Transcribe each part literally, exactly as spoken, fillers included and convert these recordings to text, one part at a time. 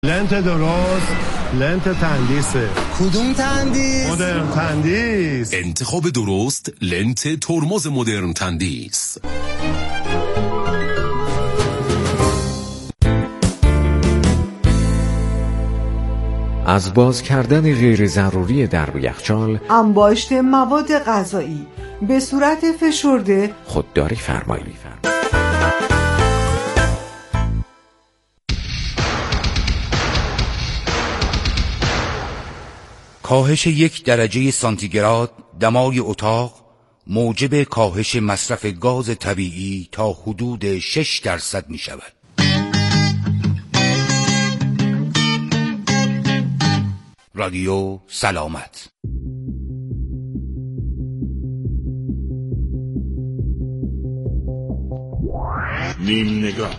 لنت درست، لنت تندیسه. کدوم تندیس؟ مدرن تندیس. انتخاب درست، لنت ترمز مدرن تندیس. از باز کردن غیر ضروری درب یخچال، انباشت مواد غذایی به صورت فشرده خودداری فرمایید. کاهش یک درجه سانتیگراد دمای اتاق موجب کاهش مصرف گاز طبیعی تا حدود شش درصد می شود. رادیو سلامت. نیم نگاه.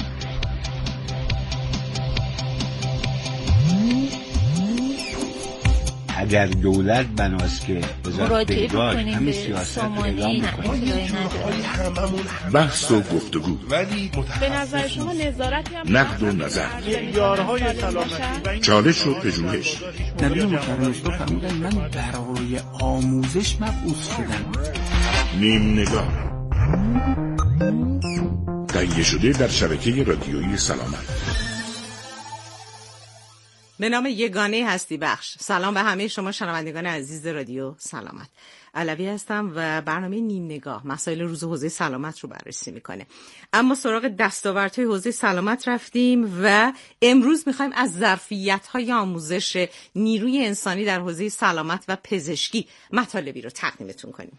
اگر دولت بناست که وزارت بهداشت همین سیاست رو اعلام کنه، بحث و گفتگو، ولی به نظر شما نظارتی هم نقد و نظر، معیارهای سلامتی، چالش و پژوهش. نبی محترم تو فرمودن من برای آموزش مبعوث شدم. نیم نگاه تهیه شده در شبکه رادیویی سلامت. به نام یگانه هستی بخش. سلام به همه شما شنوندگان عزیز رادیو سلامت. علوی هستم و برنامه نیم نگاه مسائل روز حوزه سلامت رو بررسی میکنه. اما سراغ دستاوردهای حوزه سلامت رفتیم و امروز میخوایم از ظرفیت‌های آموزش نیروی انسانی در حوزه سلامت و پزشکی مطالبی رو تقدیمتون کنیم.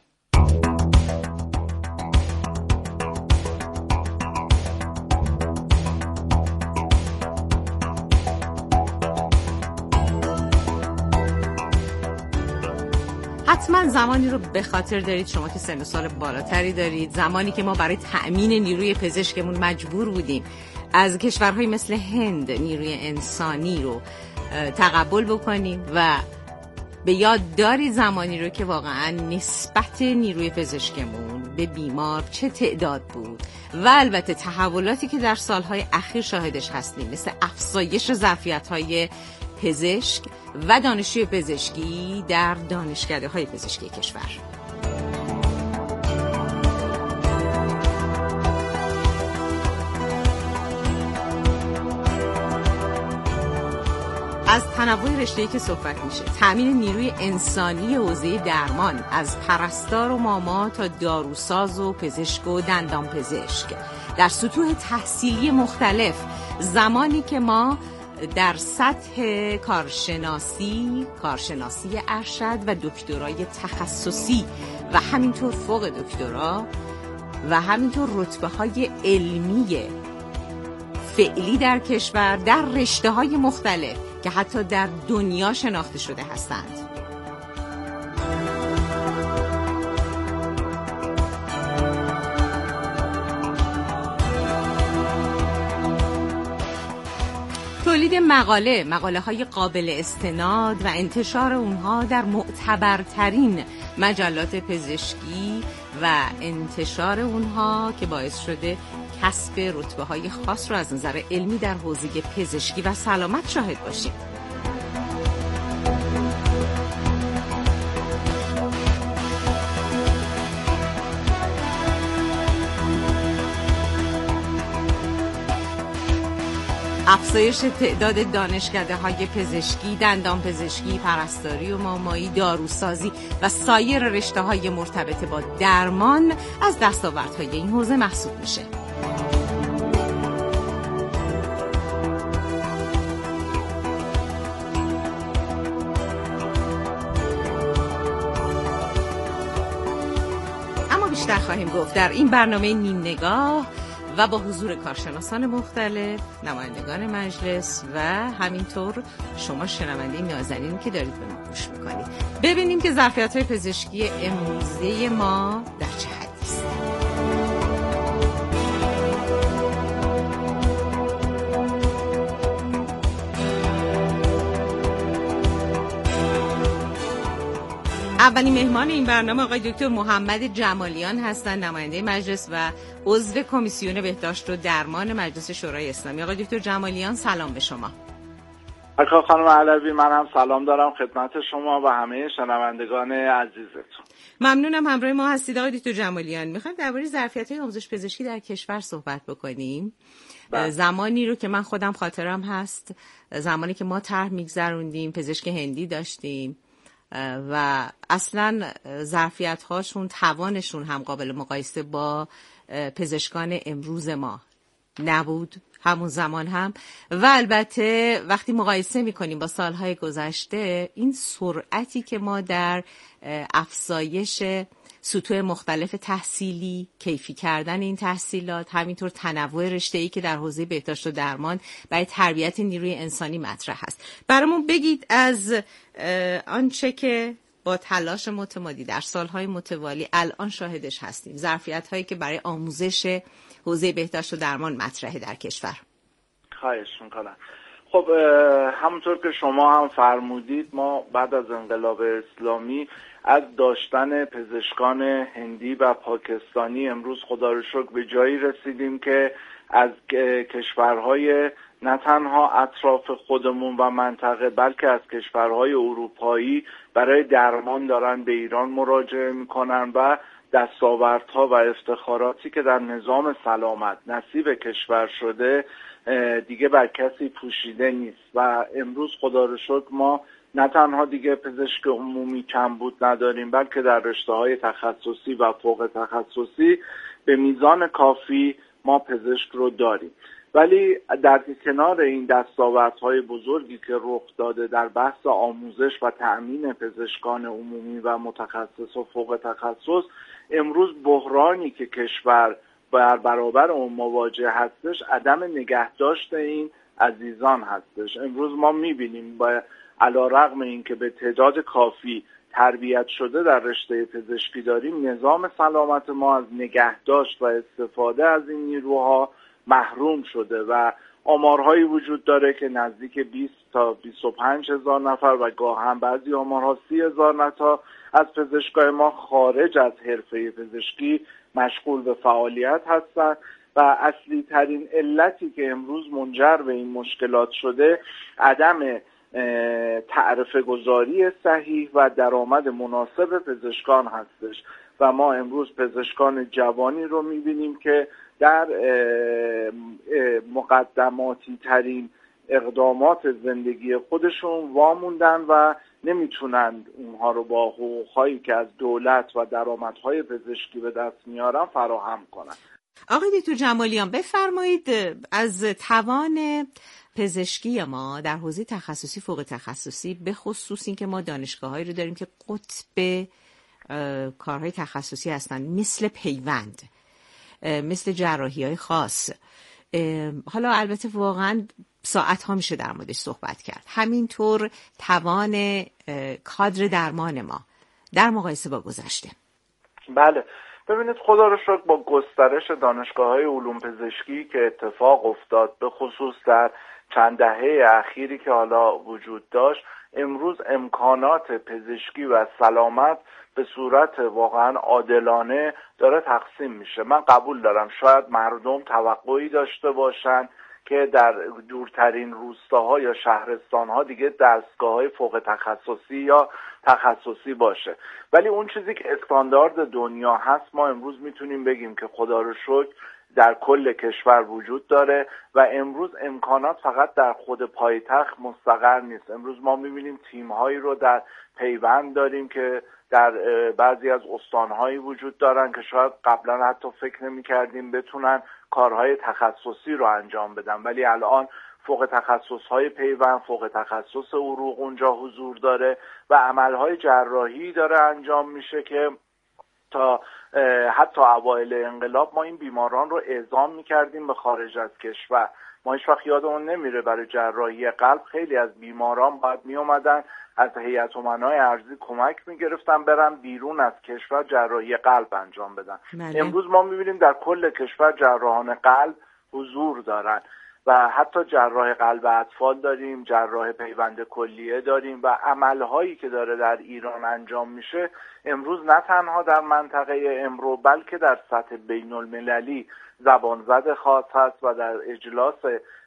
حتما زمانی رو به خاطر دارید شما که سن و سال بالاتری دارید، زمانی که ما برای تأمین نیروی پزشکمون مجبور بودیم از کشورهای مثل هند نیروی انسانی رو تقبل بکنیم و به یاد دارید زمانی رو که واقعا نسبت نیروی پزشکمون به بیمار چه تعداد بود و البته تحولاتی که در سالهای اخیر شاهدش هستیم مثل افزایش ظرفیت‌های پزشک و دانشجوی پزشکی در دانشکده‌های پزشکی کشور. از تنوع رشته‌ای که صحبت میشه، تأمین نیروی انسانی حوزه درمان از پرستار و ماما تا داروساز و پزشک و دندان پزشک در سطوح تحصیلی مختلف، زمانی که ما در سطح کارشناسی، کارشناسی ارشد و دکترای تخصصی و همینطور فوق دکترا و همینطور رتبه‌های علمی فعلی در کشور در رشته‌های مختلف که حتی در دنیا شناخته شده هستند. تولید مقاله، مقاله های قابل استناد و انتشار اونها در معتبرترین مجلات پزشکی و انتشار اونها که باعث شده کسب رتبه های خاص رو از نظر علمی در حوزه پزشکی و سلامت شاهد باشیم. افزایش تعداد دانشکده‌های پزشکی، دندان پزشکی، پرستاری و مامایی، داروسازی و سایر رشته‌های مرتبط با درمان از دستاوردهای این حوزه محسوب میشه. اما بیشتر خواهیم گفت در این برنامه نیم نگاه و با حضور کارشناسان مختلف، نمایندگان مجلس و همینطور شما شنونده نازنین که دارید به ما گوش میکنید، ببینیم که ظرفیت‌های پزشکی امروزه ما در چه حدی است. اولین مهمان این برنامه آقای دکتر محمد جمالیان هستند، نماینده مجلس و عضو کمیسیون بهداشت و درمان مجلس شورای اسلامی. آقای دکتر جمالیان سلام به شما. اکا خانم علوی، منم سلام دارم خدمت شما و همه شنوندگان عزیزتون. ممنونم همراه ما هستید آقای دکتر جمالیان. میخوایم درباره ظرفیت‌های آموزش پزشکی در کشور صحبت بکنیم. بله. زمانی رو که من خودم خاطرم هست، زمانی که ما طرح میگذروندیم پزشک هندی داشتیم و اصلا ظرفیت‌هاشون، توانشون هم قابل مقایسه با پزشکان امروز ما نبود همون زمان هم. و البته وقتی مقایسه میکنیم با سالهای گذشته، این سرعتی که ما در افزایش سطوح مختلف تحصیلی، کیفی کردن این تحصیلات، همینطور تنوع رشته‌ای که در حوزه بهداشت و درمان برای تربیت نیروی انسانی مطرح است. برامون بگید از آنچه که با تلاش متمادی در سالهای متوالی الان شاهدش هستیم، ظرفیت‌هایی که برای آموزش حوزه بهداشت و درمان مطرحه در کشور. خواهش می‌کنم. خب همونطور که شما هم فرمودید، ما بعد از انقلاب اسلامی از داشتن پزشکان هندی و پاکستانی امروز خدا رو شکر به جایی رسیدیم که از کشورهای نه تنها اطراف خودمون و منطقه بلکه از کشورهای اروپایی برای درمان دارن به ایران مراجعه میکنن و دستاوردها و افتخاراتی که در نظام سلامت نصیب کشور شده دیگه بر کسی پوشیده نیست و امروز خدا رو شکر ما نه تنها دیگه پزشک عمومی کمبود نداریم، بلکه در رشته‌های تخصصی و فوق تخصصی به میزان کافی ما پزشک رو داریم. ولی در کنار این دستاوردهای بزرگی که رخ داده در بحث آموزش و تأمین پزشکان عمومی و متخصص و فوق تخصص، امروز بحرانی که کشور بر برابر اون مواجه هستش عدم نگهداشت این عزیزان هستش. امروز ما می‌بینیم با علی‌رغم اینکه به تعداد کافی تربیت شده در رشته پزشکی داریم، نظام سلامت ما از نگهداشت و استفاده از این نیروها محروم شده و آمارهایی وجود داره که نزدیک بیست تا بیست و پنج هزار نفر و گاهن بعضی آمارها سی هزار نفر از پزشکای ما خارج از حرفه پزشکی مشغول به فعالیت هستند و اصلی ترین علتی که امروز منجر به این مشکلات شده عدم تعرفه گذاری صحیح و درآمد مناسب پزشکان هستش و ما امروز پزشکان جوانی رو می‌بینیم که در مقدماتی ترین اقدامات زندگی خودشون واموندن و نمیتونند اونها رو با حقوق‌هایی که از دولت و درآمدهای پزشکی به دست میارن فراهم کنن. آقای دکتر جمالیان بفرمایید از توان پزشکی ما در حوزه تخصصی فوق تخصصی، به خصوص این که ما دانشگاه‌هایی رو داریم که قطب کارهای تخصصی هستن، مثل پیوند، مثل جراحی‌های خاص. حالا البته واقعا ساعت ها میشه در موردش صحبت کرد. همینطور توان کادر درمان ما در مقایسه با گذشته. بله، ببینید خدا رو شکر با گسترش دانشگاه‌های علوم پزشکی که اتفاق افتاد، به خصوص در چند دهه اخیری که حالا وجود داشت، امروز امکانات پزشکی و سلامت به صورت واقعا عادلانه داره تقسیم میشه. من قبول دارم شاید مردم توقعی داشته باشن که در دورترین روستاها یا شهرستانها دیگه دستگاه‌های فوق تخصصی یا تخصصی باشه، ولی اون چیزی که استاندارد دنیا هست ما امروز میتونیم بگیم که خدا رو شکر در کل کشور وجود داره و امروز امکانات فقط در خود پایتخت مستقر نیست. امروز ما میبینیم تیم‌هایی رو در پیوند داریم که در بعضی از استان‌هایی وجود دارن که شاید قبلا حتی فکر نمی‌کردیم بتونن کارهای تخصصی رو انجام بدن، ولی الان فوق تخصص‌های پیوند، فوق تخصص عروق اونجا حضور داره و عملهای جراحی داره انجام میشه که تا حتی اوایل انقلاب ما این بیماران رو اعزام می‌کردیم به خارج از کشور. ما هیچ وقت یادمون نمیره برای جراحی قلب خیلی از بیماران باید میومدن از هیئت امنای ارضی کمک میگرفتن برن بیرون از کشور جراحی قلب انجام بدن. بله. امروز ما میبینیم در کل کشور جراحان قلب حضور دارن و حتی جراح قلب اطفال داریم، جراح پیوند کلیه داریم و عملهایی که داره در ایران انجام میشه امروز نه تنها در منطقه امرو بلکه در سطح بین المللی زبان زد خاص هست و در اجلاس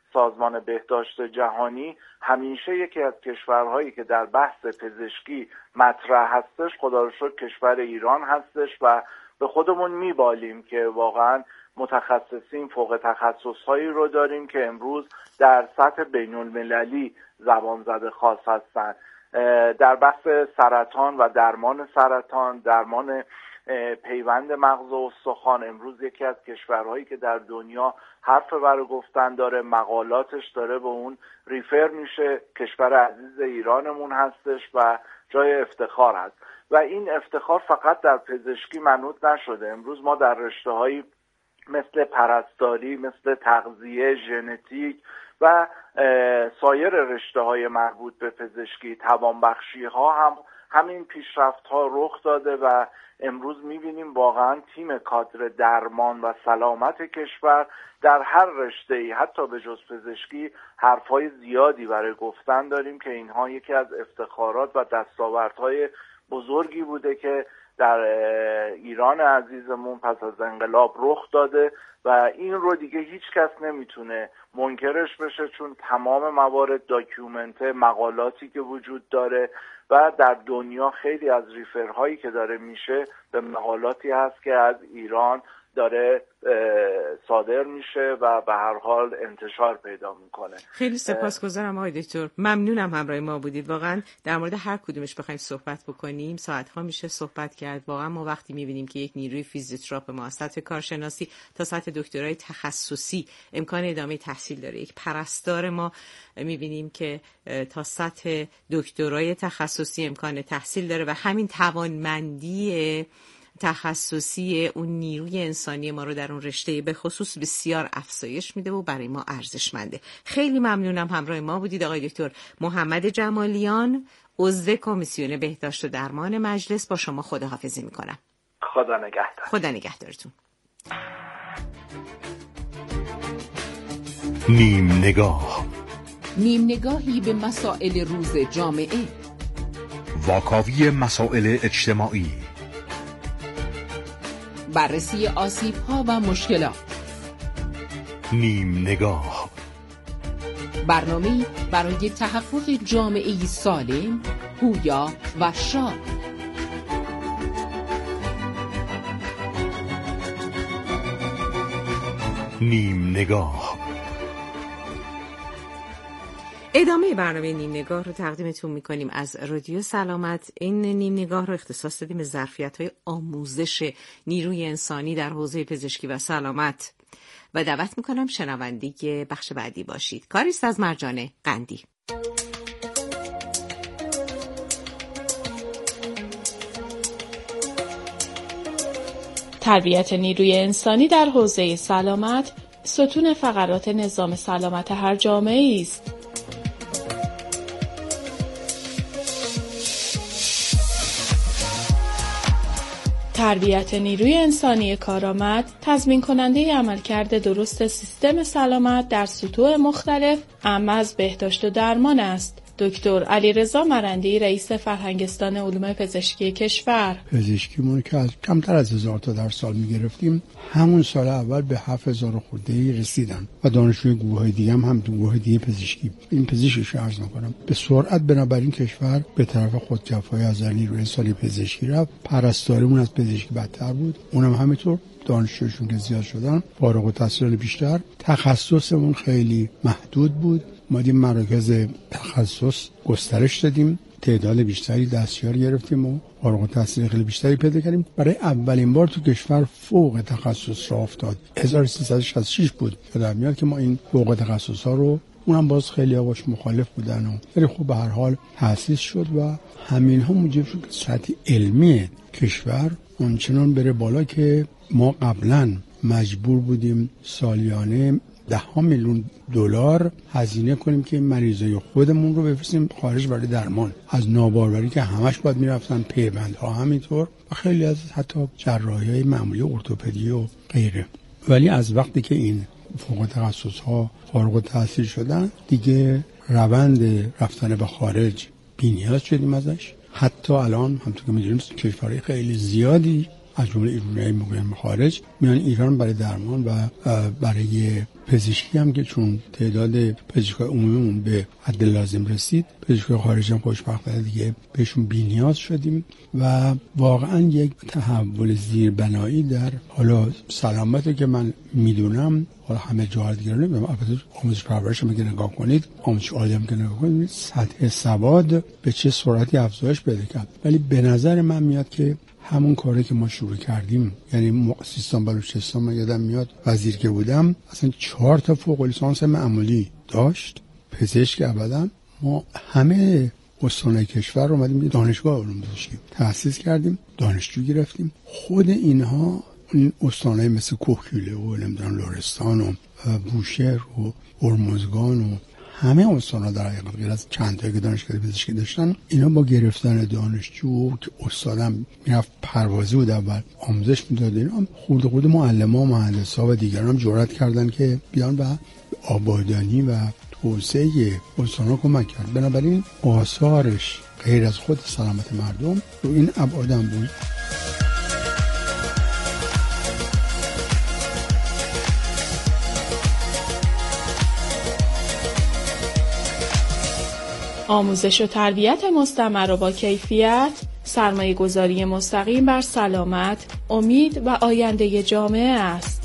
سازمان بهداشت جهانی همیشه یکی از کشورهایی که در بحث پزشکی مطرح هستش خدا رو شکر کشور ایران هستش و به خودمون میبالیم که واقعا متخصصین فوق تخصصهایی رو داریم که امروز در سطح بین المللی زبان زده خاص هستن. در بحث سرطان و درمان سرطان، درمان پیوند مغز و استخوان، امروز یکی از کشورهایی که در دنیا حرف برای گفتن داره، مقالاتش داره به اون ریفر میشه، کشور عزیز ایرانمون هستش و جای افتخار هست و این افتخار فقط در پزشکی منوط نشده. امروز ما در رشته‌هایی مثل پرستاری، مثل تغذیه، ژنتیک و سایر رشته‌های مربوط به پزشکی، توانبخشی‌ها هم همین پیشرفت‌ها رخ داده و امروز می‌بینیم واقعاً تیم کادر درمان و سلامت کشور در هر رشته‌ای حتی به جز پزشکی حرف‌های زیادی برای گفتن داریم که اینها یکی از افتخارات و دستاوردهای بزرگی بوده که در ایران عزیزمون پس از انقلاب رخ داده و این رو دیگه هیچ کس نمیتونه منکرش بشه چون تمام موارد داکیومنت، مقالاتی که وجود داره و در دنیا خیلی از ریفرهایی که داره میشه به مقالاتی هست که از ایران داره صادر میشه و به هر حال انتشار پیدا میکنه. خیلی سپاسگزارم آقای دکتر، ممنونم همراه ما بودید. واقعا در مورد هر کدومش بخوایم صحبت بکنیم ساعت ها میشه صحبت کرد. واقعا ما وقتی میبینیم که یک نیروی فیزیوتراپ ما سطح کارشناسی تا سطح دکترای تخصصی امکان ادامه تحصیل داره، یک پرستار ما میبینیم که تا سطح دکترای تخصصی امکان تحصیل داره و همین توانمندی تخصصی اون نیروی انسانی ما رو در اون رشته به خصوص بسیار افزایش میده و برای ما ارزشمنده. خیلی ممنونم همراه ما بودید آقای دکتر محمد جمالیان، عضو کمیسیون بهداشت و درمان مجلس. با شما خداحافظی میکنم. خدا نگهدار. خدا نگهدارتون. نیم نگاه، نیم نگاهی به مسائل روز جامعه، واکاوی مسائل اجتماعی، بررسی آسیب‌ها و مشکلات. نیم نگاه، برنامه‌ای برای تحقق جامعه‌ای سالم، پویا و شاد. نیم نگاه. ادامه برنامه نیم نگاه رو تقدیمتون میکنیم از رادیو سلامت. این نیم نگاه رو اختصاص دادیم به ظرفیت‌های آموزش نیروی انسانی در حوزه پزشکی و سلامت و دعوت میکنم شنونده بخش بعدی باشید. کاریست از مرجان قندی. تربیت نیروی انسانی در حوزه سلامت ستون فقرات نظام سلامت هر جامعه‌ای است. تربیت نیروی انسانی کارآمد تضمین کننده عملکرد درست سیستم سلامت در سطوح مختلف اما از بهداشت و درمان است. دکتر علیرضا مرندی رئیس فرهنگستان علوم پزشکی کشور: پزشکیمون که از کمتر از هزار تا در سال میگرفتیم همون سال اول به هفت هزار خورده‌ای رسیدن و دانشجوی گروه‌های دیگه هم هم تو گروه دیگه پزشکی این پزشکش عرض می‌کنم به سرعت بنابراین کشور به طرف خودکفایی از نیروی انسانی پزشکی رفت. پرستاریمون از پزشکی بدتر بود، اونم همینطور. دانشجوشون که زیاد شدن، فارغ التحصیلان بیشتر. تخصصمون خیلی محدود بود، ما دیم مراکز تخصص گسترش دادیم، تعداد بیشتری دستیار گرفتیم و فارغ التحصیل خیلی بیشتری پیدا کردیم. برای اولین بار تو کشور فوق تخصص راه افتاد. هزار و سیصد و شصت و شش بود یادم میاد که ما این فوق تخصص ها رو، اونم باز خیلی آواش مخالف بودن و ولی خب به هر حال تأسیس شد و همین ها موجب شد که سطح علمی کشور اونچنان بره بالا که ما قبلا مجبور بودیم سالیانه ده ها میلیون دلار هزینه کنیم که مریضای خودمون رو بفرستیم خارج برای درمان، از ناباروری که همش باید میرفتن، پیوندها همینطور و خیلی از حتی جراحی‌های معمولی ارتوپدی و غیره. ولی از وقتی که این فوق تخصص‌ها فارغ التحصیل شدن دیگه روند رفتن به خارج بی‌نیاز شدیم ازش. حتی الان همونطور که می‌دونید کشورهای خیلی زیادی از جمله ایرانیای مقیم خارج میان ایران برای درمان و برای پزشکی هم که چون تعداد پزشکای عمومیمون به حد لازم رسید، پزشکای خارجی هم خوشبختانه دیگه بهشون بی‌نیاز شدیم و واقعا یک تحول زیربنایی در حالا سلامتی که من میدونم، حالا همه جاها دیگه نمیدونم، البته آموزش پرورش هم که نگاه کنید، آموزش عالی هم که نگاه کنید، سطح سواد به چه سرعتی افزایش پیدا کرد. ولی به نظر من میاد که همون کاری که ما شروع کردیم، یعنی سیستان بلوچستان، من یادم میاد وزیر که بودم اصلا چهار تا فوق لیسانس معمولی داشت پزشک. ابدا ما همه استانهای کشور رو اومدیم دانشگاه علوم پزشکی تأسیس کردیم، دانشجو گرفتیم. خود اینها این استانهای مثل کوهگیله و نمیدونم لرستان و بوشهر و هرمزگان و همه استانا در حقیقت غیر از چند تا که دانشگاه پزشکی داشتن، اینا با گرفتن دانشجو که استادم میرفت پروازی بود اول آموزش میداد، اینا خود خود معلم‌ها و مهندسا و دیگران هم جرأت کردن که بیان و آبادانی و توسعه استانا کمک کرد. بنابراین آثارش غیر از خود سلامت مردم رو این ابعادم بود. آموزش و تربیت مستمر و با کیفیت، سرمایه گذاری مستقیم بر سلامت، امید و آینده جامعه است.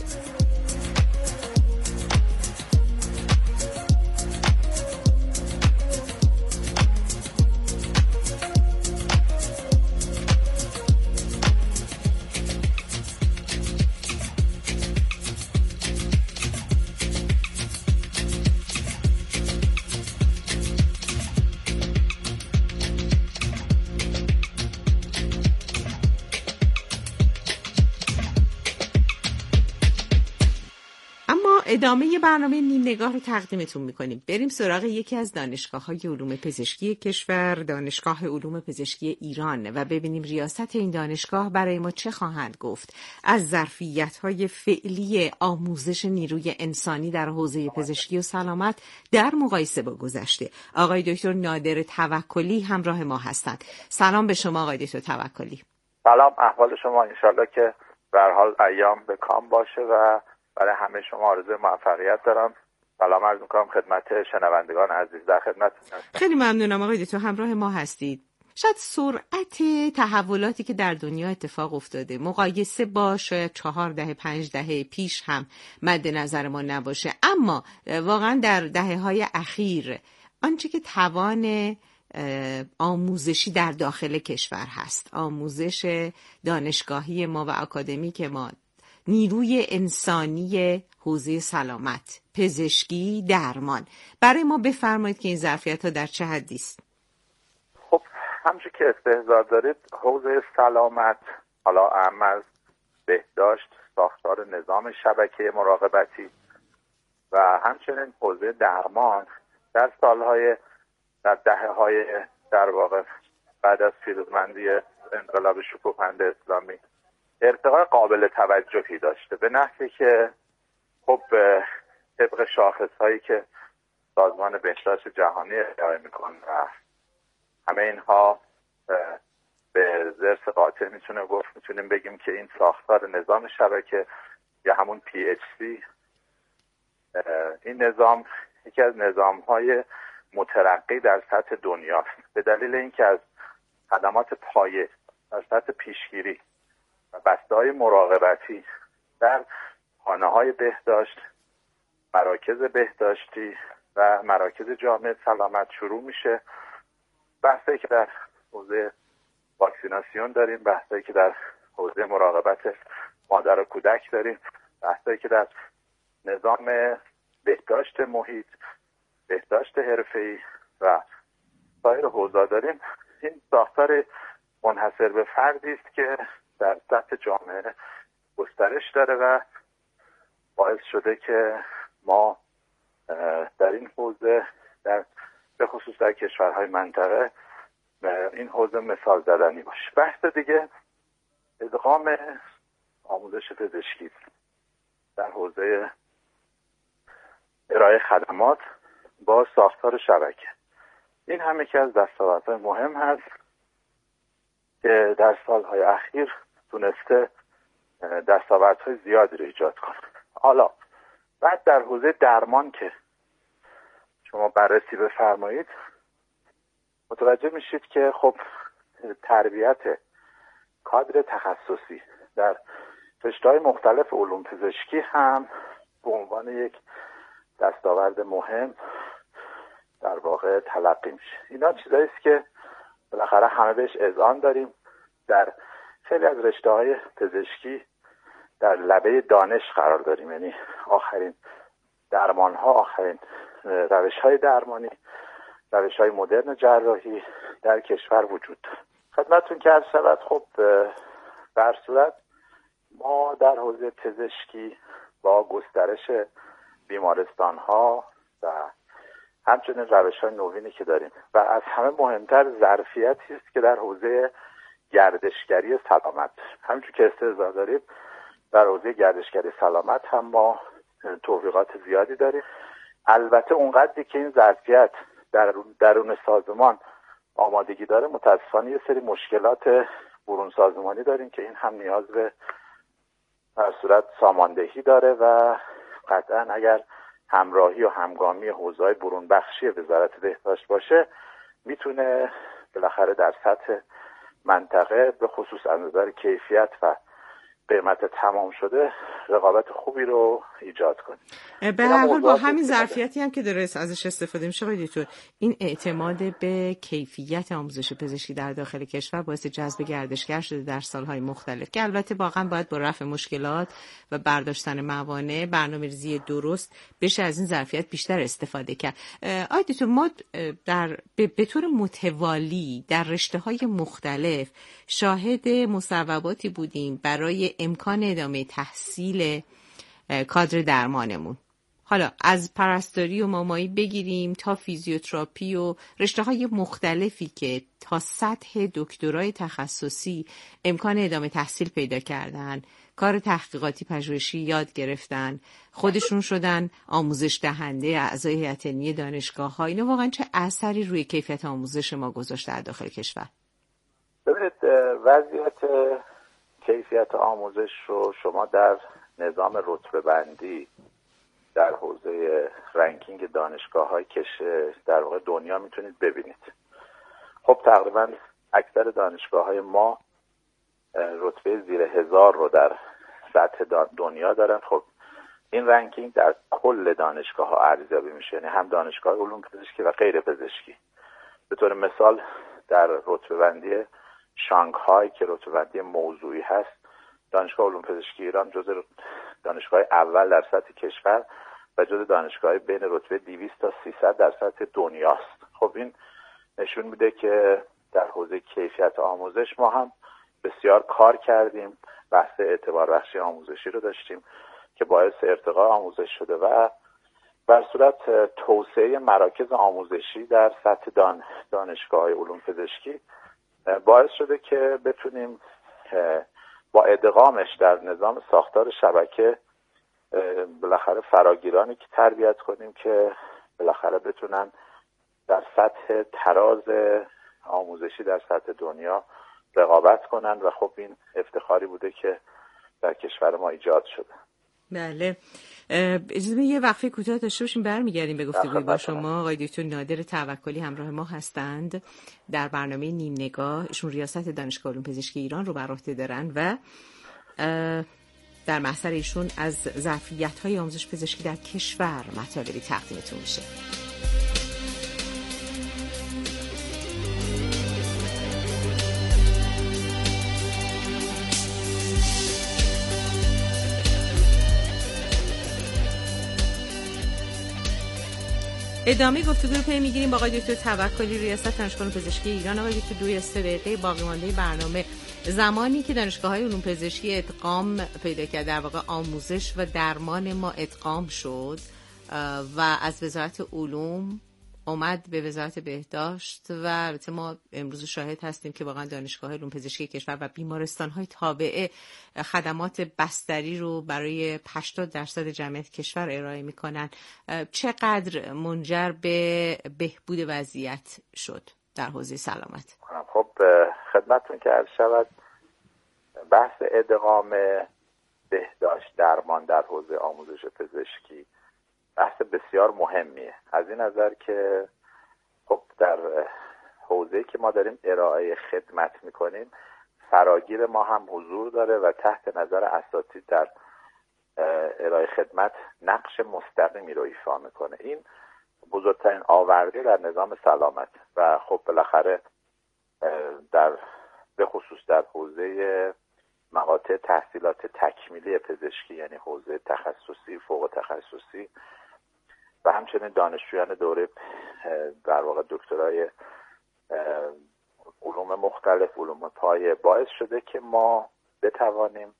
ادامه برنامه نیم نگاه رو تقدیمتون میکنیم. بریم سراغ یکی از دانشگاه‌های علوم پزشکی کشور، دانشگاه علوم پزشکی ایران، و ببینیم ریاست این دانشگاه برای ما چه خواهند گفت از ظرفیت‌های فعلی آموزش نیروی انسانی در حوزه پزشکی و سلامت در مقایسه با گذشته. آقای دکتر نادر توکلی همراه ما هستند. سلام به شما آقای دکتر توکلی. سلام، احوال شما؟ انشالله که به هر حال ایام به کام باشه و برای همه شما آرزوی موفقیت دارم. سلام عرض می‌کنم خدمت شنوندگان عزیز، در خدمتتون هستم. خیلی ممنونم آقای دکتر همراه ما هستید. شاید سرعت تحولاتی که در دنیا اتفاق افتاده مقایسه با شاید چهار دهه پنج دهه پیش هم مد نظر ما نباشه، اما واقعا در دهه‌های اخیر آنچه که توان آموزشی در داخل کشور هست، آموزش دانشگاهی ما و اکادمیک ما، نیروی انسانی حوزه سلامت، پزشکی، درمان، برای ما بفرمایید که این ظرفیت‌ها در چه حدی است؟ خب همچون که استحضار دارید، حوزه سلامت حالا اهم از بهداشت، ساختار نظام شبکه مراقبتی و همچنین حوزه درمان در سالهای در دهه‌های در واقع بعد از پیروزمندی انقلاب شکوهمند اسلامی ارتقاء قابل توجهی داشته، به نحوی که خب طبق شاخص‌هایی که سازمان بهداشت جهانی ارائه می‌کنه و همه اینها به ضرس قاطع میتونه گفت میتونیم بگیم که این ساختار نظام شبکه یا همون پی اچ سی، این نظام یکی از نظام‌های مترقی در سطح دنیاست، به دلیل اینکه از خدمات پایه در سطح پیشگیری و بسته‌های مراقبتی در خانه‌های بهداشت، مراکز بهداشتی و مراکز جامعه سلامت شروع میشه. بحثی که در حوزه واکسیناسیون داریم، بحثی که در حوزه مراقبت مادر و کودک داریم، بحثی که در نظام بهداشت محیط، بهداشت حرفه‌ای و سایر حوزه‌ها داریم. این ساختار منحصر به فردی است که در سطح جامعه گسترش داره و باعث شده که ما در این حوزه در به خصوص در کشورهای منطقه این حوزه مثال زدنی باشه. بحث دیگه ادغام آموزش پزشکی در حوزه ارائه خدمات با ساختار شبکه. این هم یکی از دستاوردهای مهم هست که در سالهای اخیر تونسته دستاوردهای زیادی رو ایجاد کنه. حالا بعد در حوزه درمان که شما بررسی بفرمایید، متوجه میشید که خب تربیت کادر تخصصی در رشته‌های مختلف علوم پزشکی هم به عنوان یک دستاورد مهم در واقع تلقی میشه. اینا چیزایی است که بالاخره همه بهش اذعان داریم. در خیلی از رشته‌های پزشکی در لبه دانش قرار داریم، یعنی آخرین درمان‌ها، آخرین روش‌های درمانی، روش‌های مدرن جراحی در کشور وجود داره. خدمتتون که عرض شود، خب به هر صورت ما در حوزه پزشکی با گسترش بیمارستان‌ها و همچنین روش‌های نوینی که داریم و از همه مهمتر ظرفیتی است که در حوزه گردشگری سلامت، همونجور که استعداد داریم در حوزه گردشگری سلامت هم ما توفیقات زیادی داریم. البته اونقدری که این ظرفیت در درون سازمان آمادگی داره، متاسفانه یه سری مشکلات برون سازمانی داریم که این هم نیاز به هر صورت ساماندهی داره و قطعا اگر همراهی و همگامی حوزه‌های برون بخشی وزارت بهداشت باشه، میتونه بالاخره در سطح منطقه به خصوص از نظر کیفیت و قیمت تمام شده رقابت خوبی رو ایجاد کنه. به هر حال با همین ظرفیتی هم که داره ازش استفاده میشه آقای دکتر، این اعتماد به کیفیت آموزش پزشکی در داخل کشور باعث جذب گردشگر شده در سالهای مختلف که البته واقعا باید با رفع مشکلات و برداشتن موانع، برنامه‌ریزی درست بشه از این ظرفیت بیشتر استفاده کرد. آقای دکتر، ما در به طور متوالی در رشته‌های مختلف شاهد مصوباتی بودیم برای امکان ادامه تحصیل کادر درمانمون. حالا از پرستاری و مامایی بگیریم تا فیزیوتراپی و رشته‌های مختلفی که تا سطح دکترای تخصصی امکان ادامه تحصیل پیدا کردن، کار تحقیقاتی پژوهشی یاد گرفتن، خودشون شدن آموزش دهنده اعضای هیئت علمی دانشگاه‌ها. اینا واقعا چه اثری روی کیفیت آموزش ما گذاشته در داخل کشور؟ ببینید، وضعیت کیفیت آموزش رو شما در نظام رتبه بندی در حوزه رنکینگ دانشگاه‌های کش در واقع دنیا میتونید ببینید. خب تقریبا اکثر دانشگاه‌های ما رتبه زیر هزار رو در سطح دنیا دارن. خب این رنکینگ در کل دانشگاه‌ها ارزیابی میشه، یعنی هم دانشگاه علوم پزشکی و غیر پزشکی. به طور مثال در رتبه بندی شانگهای که رتبه بندی موضوعی هست، دانشگاه علوم پزشکی ایران جزو دانشگاه اول در سطح کشور و جزو دانشگاه بین رتبه دویست تا سیصد در سطح دنیاست. خب این نشون میده که در حوزه کیفیت آموزش ما هم بسیار کار کردیم. بحث اعتبار بخشی آموزشی رو داشتیم که باعث ارتقاء آموزش شده و بر صورت توسعه مراکز آموزشی در سطح دان دانشگاه علوم پزشکی باعث شده که بتونیم با ادغامش در نظام ساختار شبکه بالاخره فراگیرانی که تربیت کنیم که بالاخره بتونن در سطح تراز آموزشی در سطح دنیا رقابت کنن و خب این افتخاری بوده که در کشور ما ایجاد شده. بله، اجازه یه وقفه کوتاه داشته باشیم، برمیگردیم به گفتگوی با شما. آقای دکتر نادر توکلی همراه ما هستند در برنامه نیم نگاه. ایشون ریاست دانشگاه علوم پزشکی ایران رو بر عهده دارن و در محضر ایشون از ظرفیت‌های آموزش پزشکی در کشور مطالبی تقدیمتون میشه. ادامه گفتگو رو پی میگیریم با آقای دکتر توکلی ریاست دانشگاه علوم پزشکی ایران. آقای دکتر دوی سه دقیقه باقی مانده برنامه، زمانی که دانشگاه‌های علوم پزشکی ادغام پیدا کرد، در واقع آموزش و درمان ما ادغام شد و از وزارت علوم اومد به وزارت بهداشت و البته ما امروز شاهد هستیم که واقعا دانشگاه علوم پزشکی کشور و بیمارستان‌های تابعه خدمات بستری رو برای هشتاد درصد جمعیت کشور ارائه می‌کنن. چقدر منجر به بهبود وضعیت شد در حوزه سلامت؟ خب خدمتتون که عرض شود، بحث ادغام بهداشت درمان در حوزه آموزش پزشکی بحث بسیار مهمیه، از این نظر که خب در حوزه‌ای که ما داریم ارائه خدمت میکنیم فراگیر ما هم حضور داره و تحت نظر اساتید در ارائه خدمت نقش مستقیمی رو ایفا میکنه. این بزرگترین آورده در نظام سلامت و خب بالاخره در به خصوص در حوزه مقاطع تحصیلات تکمیلی پزشکی، یعنی حوزه تخصصی، فوق تخصصی و همچنین دانشجویان دوره در واقع دکترای علوم مختلف، علوم پایه، باعث شده که ما بتوانیم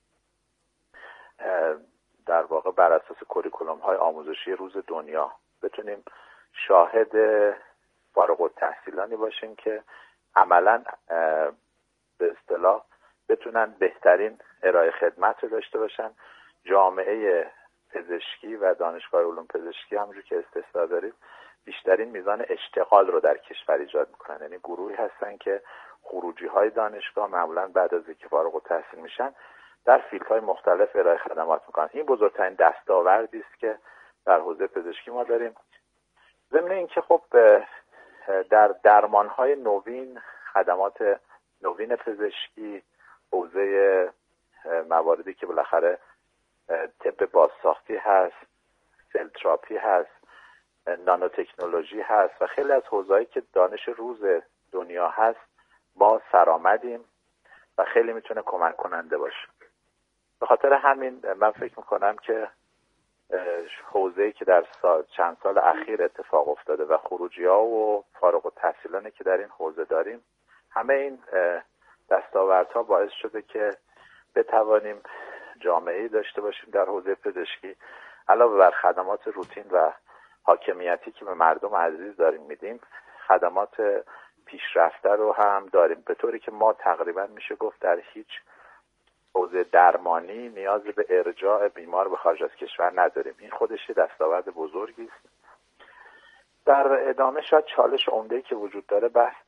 در واقع بر اساس کوریکولوم های آموزشی روز دنیا بتونیم شاهد فارغ التحصیلانی باشیم که عملاً به اصطلاح بتونن بهترین ارائه خدمت رو داشته باشن. جامعه پزشکی و دانشگاه علوم پزشکی همونجور که استثنا داریم بیشترین میزان اشتغال رو در کشور ایجاد میکنن، یعنی گروهی هستن که خروجی های دانشگاه معمولا بعد از اینکه فارغ التحصیل میشن در فیلدهای مختلف ارائه خدمات میکنن. این بزرگترین دستاوردی است که در حوزه پزشکی ما داریم. ضمن اینکه خب در درمانهای نوین، خدمات نوین پزشکی، حوزه مواردی که بالاخره طب بازساختی هست، سل تراپی هست، نانو تکنولوژی هست و خیلی از حوزه‌ای که دانش روز دنیا هست ما سرآمدیم و خیلی میتونه کمک کننده باشه. به خاطر همین من فکر میکنم که حوزه‌ای که در سال چند سال اخیر اتفاق افتاده و خروجی‌ها و فارغ التحصیلانی که در این حوزه داریم، همه این دستاوردها باعث شده که بتوانیم جامعه‌ای داشته باشیم در حوزه پزشکی علاوه بر خدمات روتین و حاکمیتی که به مردم عزیز داریم میدیم، خدمات پیشرفته رو هم داریم، به طوری که ما تقریبا میشه گفت در هیچ حوزه درمانی نیاز به ارجاع بیمار به خارج از کشور نداریم. این خودش دستاورد بزرگی است. در ادامه شاید چالش عمده‌ای که وجود داره بحث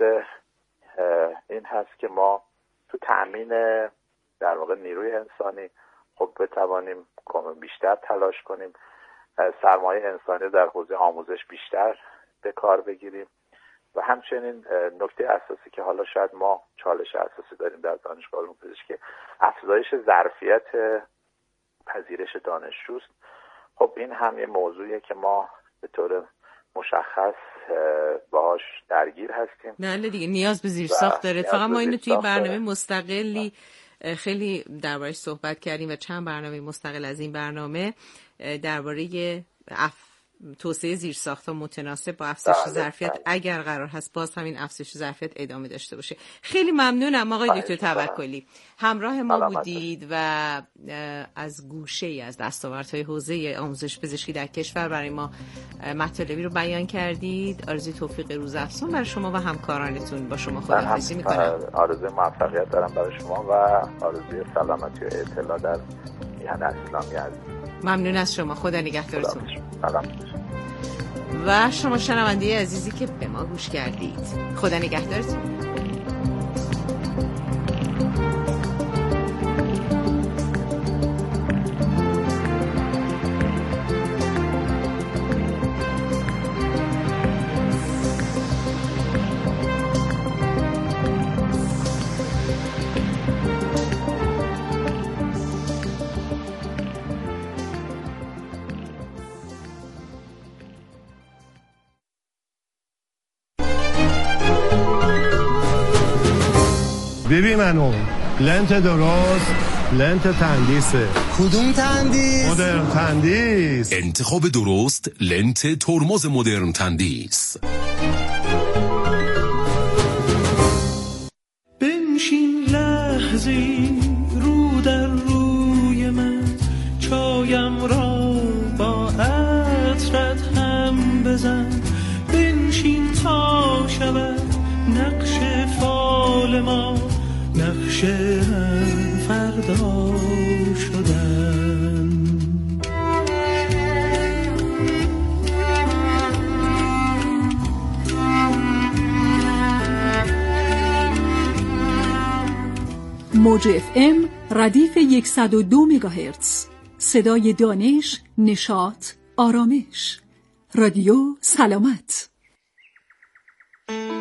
این هست که ما تو تأمین در واقع نیروی انسانی خب بتوانیم بیشتر تلاش کنیم، سرمایه انسانی در حوزه آموزش بیشتر به کار بگیریم و همچنین نکته اساسی که حالا شاید ما چالش اساسی داریم در دانشگاه علوم پزشکی افزایش ظرفیت پذیرش دانشجوست. خب این هم یه موضوعیه که ما به طور مشخص باهاش درگیر هستیم. بله دیگه، نیاز به زیرساخت داره. فقط ما اینو توی برنامه مستقلی خیلی درباره‌اش صحبت کردیم و چند برنامه مستقل از این برنامه درباره اف... توسعه زیرساخت‌ها متناسب با افزایش ظرفیت اگر قرار هست باز همین افزایش ظرفیت ادامه داشته باشه. خیلی ممنونم آقای دکتر توکلی، همراه ما بودید و از گوشه‌ای از دستاوردهای حوزه آموزش پزشکی در کشور برای ما مطالبی رو بیان کردید. آرزوی توفیق روزافزون برای شما و همکارانتون. با شما خداحافظی می‌کنم. آرزوی موفقیت دارم برای شما و آرزوی سلامتی و اطلاع در میهن اسلامی عزیز. ممنون از شما. خدا نگهدارتون. و شما شنونده عزیزی که به ما گوش کردید، خدا نگهدارتون. بیبی منو لنت درست، لنت تندیسه. کدوم تندیس؟ مدرن تندیس. انتخاب درست لنت ترمز مدرن تندیس. بنشین لحظی رو در روی من، چایم را با عطرت هم بزن. بنشین تا شود نقش فال ما، نقش هم فردا شدن. موج اف ام ردیف صد و دو مگاهرتز، صدای دانش، نشاط، آرامش. رادیو سلامت.